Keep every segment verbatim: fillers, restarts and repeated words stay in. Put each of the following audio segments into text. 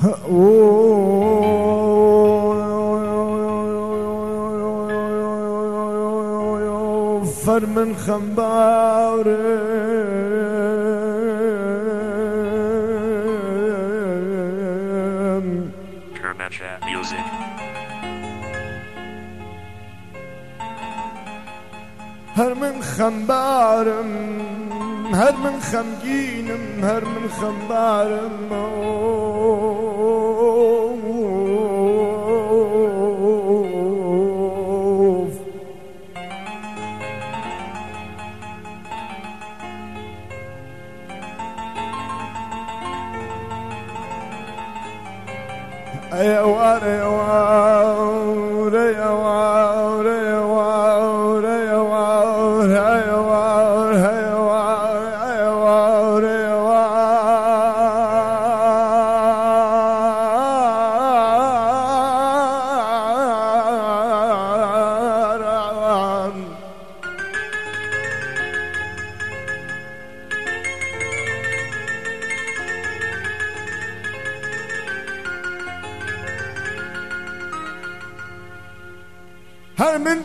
فر من خنبار Kermecha Music. هر من خنبارم هر من خمگینم هر من خنبارم أيوار أيوار أيوار أيوار أيوار أيوار أيوار أيوار أيوار هر من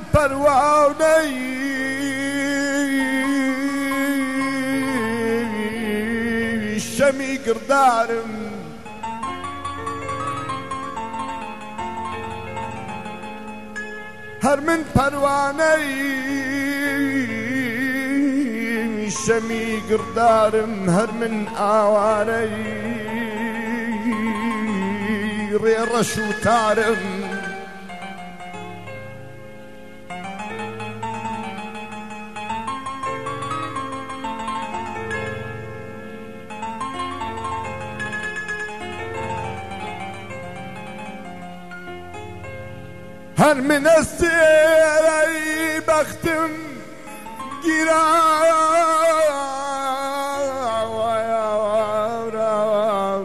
پروانه شمی گردارم هر من پروانه شمی گردارم هر من آواره ریرش و تارم هر من استیری بختم گیرم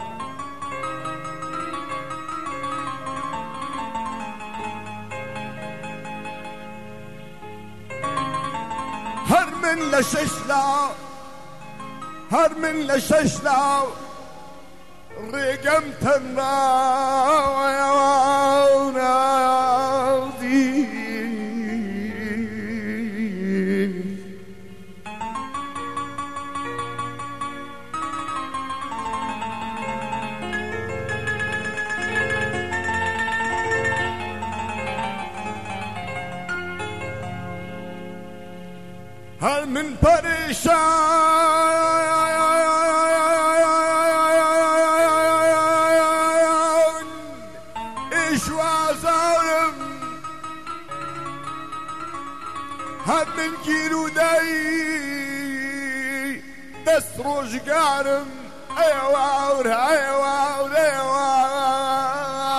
هر من لششلا هر من لششلا رقم تنراوي هر من پریشان ایش وازارم هر من گیرودهی دست روزگارم ایوار ایوار ایوار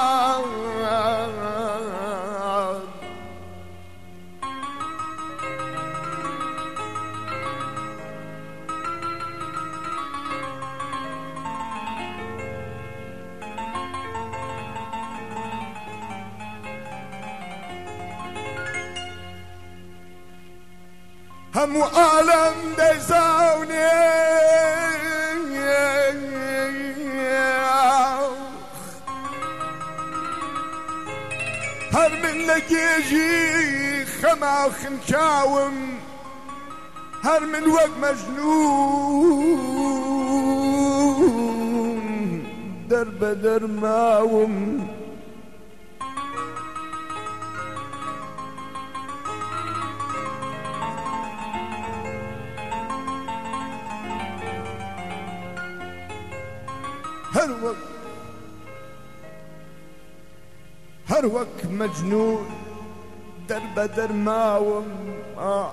همو عالم دزاوني هر من لقيجي خما وخنكاوم هر من وق مجنون درب درماوم هر وقت هر وقت مجنون درب درماوم آه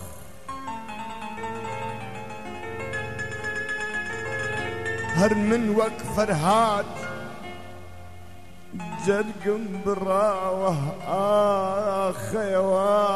هر من وقت فرهاد جرقم براوه آخ يا